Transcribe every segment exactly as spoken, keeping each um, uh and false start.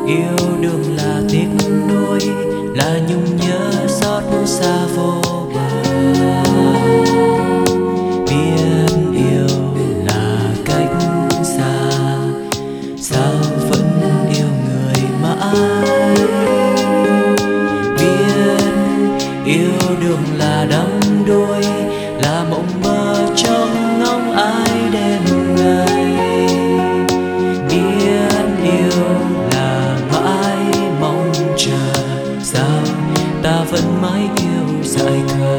Yêu đương là tiếc nuối, là nhung nhớ xót xa vô bờ. Biết yêu là cách xa, sao vẫn yêu người mãi. Biết yêu đương là đắm đuối, là mộng mơ trong ngóng ai đêm ngày. Biết yêu là mãi mong chờ, sao ta vẫn mãi yêu dại khờ.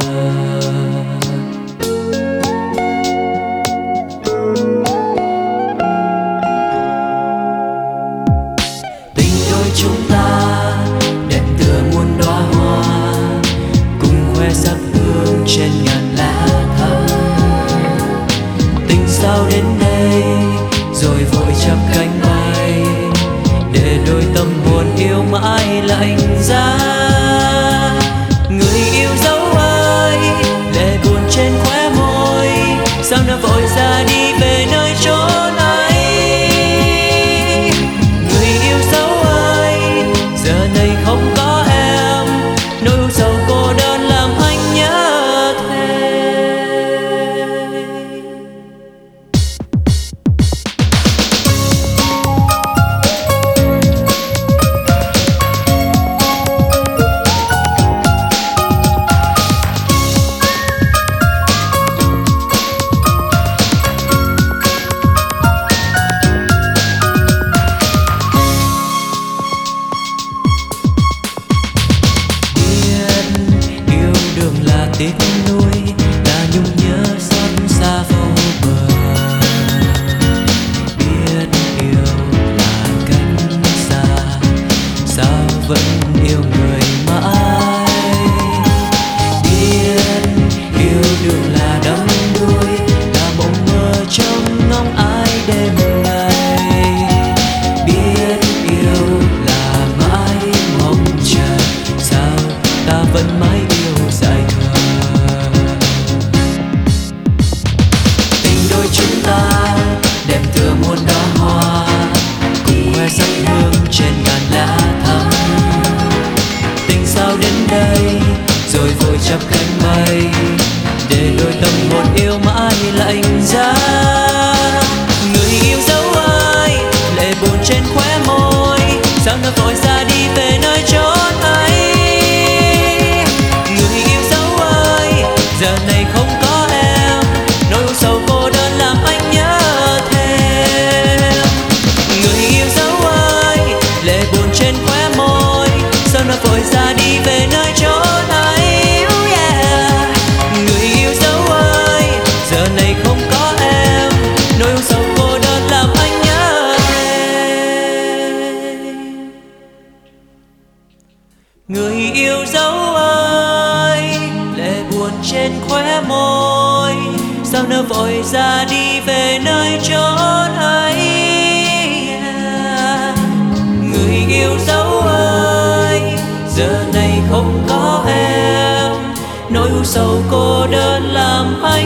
Tình đôi chúng ta đẹp tựa muôn đóa hoa, cùng khoe sắc hương trên ngàn lá thắm. Tình sao đến đây rồi vội chắp cánh bay, để đôi tâm hồn yêu mãi lạnh giá. Người yêu dấu ơi, lệ buồn trên khóe môi, sao nỡ vội ra đi về nơi chốn ấy. Người yêu dấu ơi, giờ này không có em, nỗi u sầu cô đơn làm anh nhớ thêm. Tiếc nuối là nhung nhớ xót xa vô bờ. Biết yêu là cách xa, sao vẫn yêu người mãi. Biết yêu đương là đắm đuối, là mộng mơ trong ngóng ai đêm ngày. Biết yêu là mãi mong chờ, sao ta vẫn mãi yêu dại khờ. Chúng ta đẹp tựa muôn đóa hoa, cùng khoe sắc hương trên ngàn lá thắm. Tình sao đến đây rồi vội chắp cánh bay, để đôi tâm hồn yêu mãi lạnh giá. Người yêu dấu ơi, lệ buồn trên khóe môi, sao nỡ vội ra đi về nơi chốn ấy. Người yêu dấu ơi, giờ này không có em, nỗi u sầu cô đơn làm anh nhớ thêm. Người yêu dấu ơi, lệ buồn trên khóe môi, sao nỡ vội ra đi về nơi chốn ấy. Oh yeah. Người yêu dấu ơi, giờ này không có em, nỗi u sầu cô đơn làm anh nhớ thêm. Người yêu dấu ơi, lệ buồn trên khóe môi, sao nỡ vội ra đi về nơi chốn ấy. Người yêu dấu ơi, giờ này không có em, nỗi u sầu cô đơn làm anh